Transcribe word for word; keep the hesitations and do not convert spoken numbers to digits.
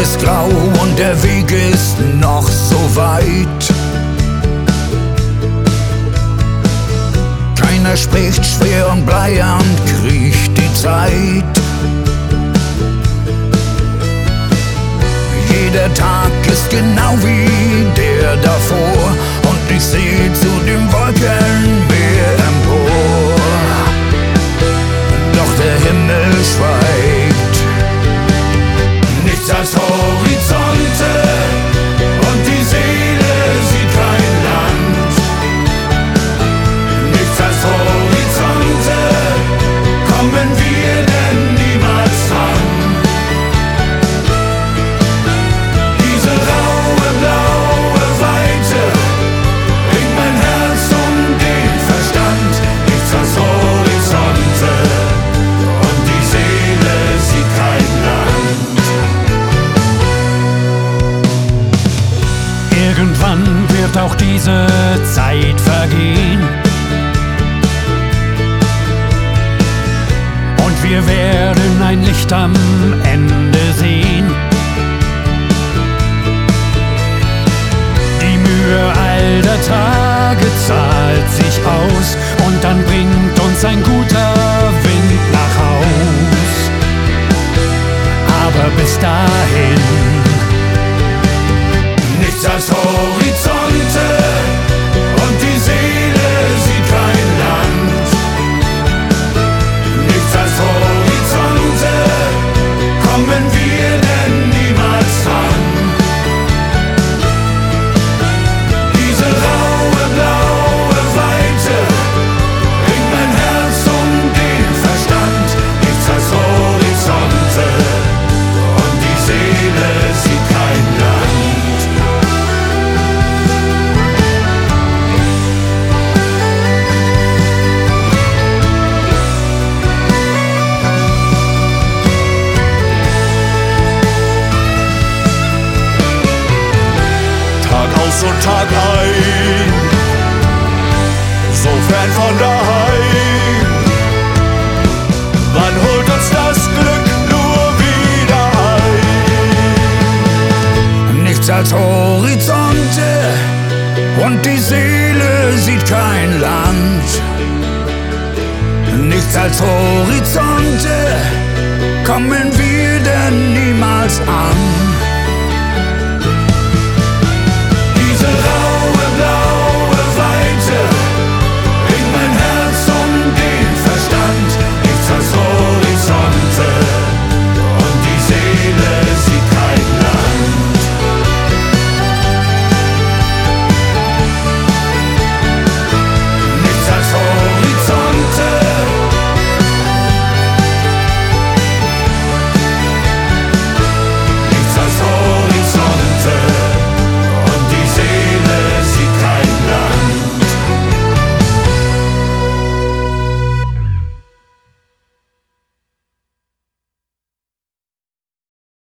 ist grau und der Weg ist noch so weit. Keiner spricht, schwer und bleiern kriecht die Zeit. Jeder Tag ist genau wie der davor und ich sehe zu dem Wolkenmeer empor. Doch der Himmel schweigt, nichts als Horizonte und die Seele sieht kein Land. Nichts als Horizonte, kommen wir denn niemals an? Diese raue, blaue Weite bringt mein Herz um den Verstand. Nichts als Horizonte und die Seele sieht kein Land. Irgendwann wird auch diese Zeit vergehen und wir werden ein Licht am Ende sehen. Die Mühe all der Tage zahlt sich aus und dann bringt uns ein guter Wind nach Haus. Aber bis dahin Nichts als Horizonte und die Seele sieht kein Land. Nichts als Horizonte, kommen wir denn niemals an? Diese raue, blaue Weite bringt mein Herz um den Verstand. Nichts als Horizonte und die Seele sieht kein Land. Tag aus und Tag ein, so fern von daheim. Wann holt uns das Glück nur wieder ein? Nichts als Horizonte und die Seele sieht kein Land. Nichts als Horizonte, kommen wir denn niemals an?